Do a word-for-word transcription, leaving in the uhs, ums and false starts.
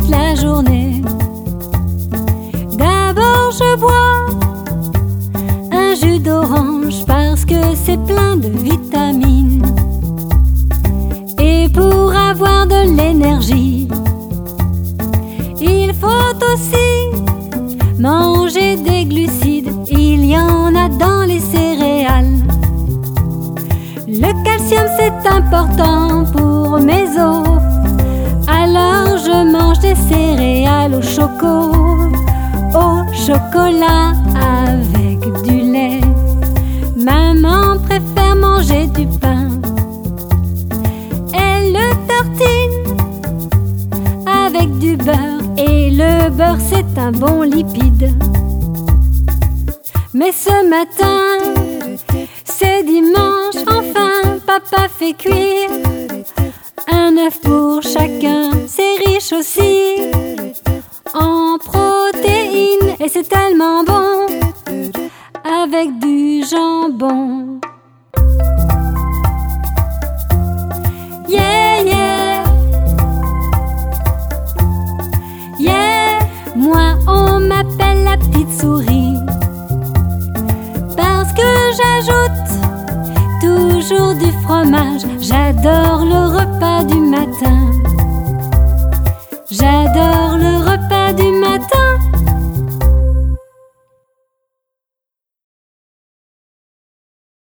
toute la journée. D'abord je bois un jus d'orange parce que c'est plein de vitamines. Et pour avoir de l'énergie, il faut aussi manger des glucides. Il y en a dans les céréales. Le calcium c'est important pour mes os. Alors je mange des céréales au choco, au chocolat avec du lait. Maman préfère manger du pain. Elle le tartine avec du beurre. Et le beurre c'est un bon lipide. Mais ce matin, c'est dimanche, enfin papa fait cuire un œuf pour chacun. C'est riche aussi en protéines et c'est tellement bon avec du jambon. Yeah, yeah, yeah, moi on m'appelle la petite souris parce que j'ajoute toujours du fromage. J'adore le repas du matin.